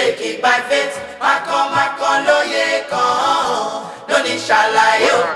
take it by faith. Makon lóye kan. No ní ṣàlàyé o.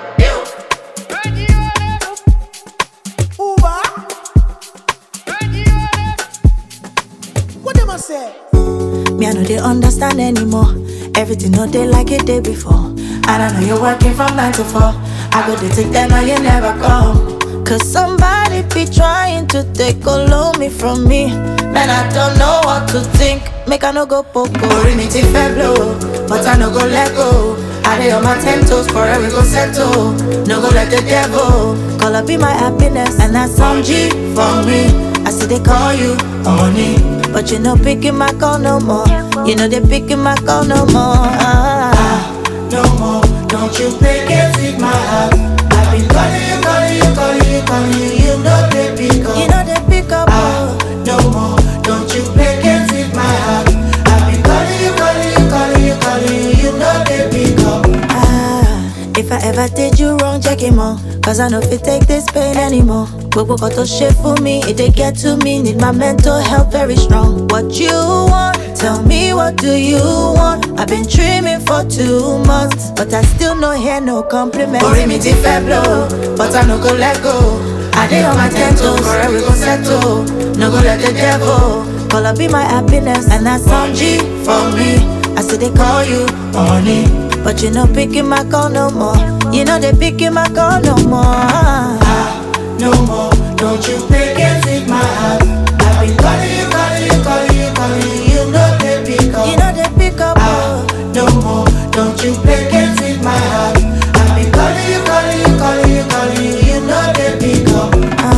What them a say? Me, I know they understand anymore. Everything no they like it day before. And I know you're working from 9 to 4. I go to take them now you never come. Cause somebody be trying to take all of me from me. Man, I don't know what to think. Make I no go poco. Orí mi ti fẹ́ blow, but I no go let go. I dey on my 10 toes, forever we go settle. No go let the devil Call up be my happiness. And that's some G for me. I see they call you Honey, but you no picking my call no more. You know they picking my call no more. no more. Don't you play games with my heart. I've been calling you, calling you, calling you, calling you. You know they pick up. You know they pick up. No more. Don't you play games with my heart. I've been calling you, calling you, calling you, calling you. You know they pick up. If I ever did you wrong, check him out. Cause I know if it take this pain anymore. Gbogbo got to shit for me, it they get to me. Need my mental health very strong. What you want? Tell me what do you want? I've been dreaming for 2 months, but I still no hear no compliment. Orí mi ti fẹ́ blow, but I no go let go. I dey on my 10 toes, forever we go settle. No go let the devil Call up be my happiness, and that's some G for me. I see they call you Honey, but you no picking my call no more. You know they picking my call no more. no more. Don't you play games with my heart. I've been calling you, calling you, calling you, calling you. You know they pick up. You know they pick up. No more. Don't you play games with my heart. I've been calling you, calling you, calling you, calling you. You know they pick up.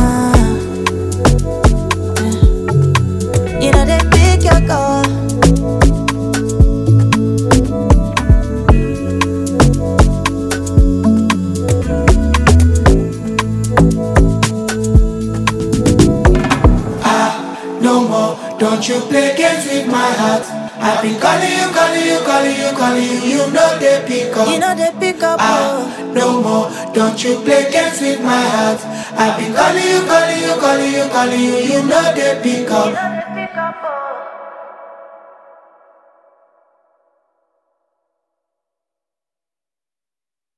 You know they pick your call. No more. Don't you play games with my heart. I've been calling you, calling you, calling you, calling you. You know they pick up. You know they pick up. No more. Don't you play games with my heart. I've been calling you, calling you, calling you, calling you. You know they pick up.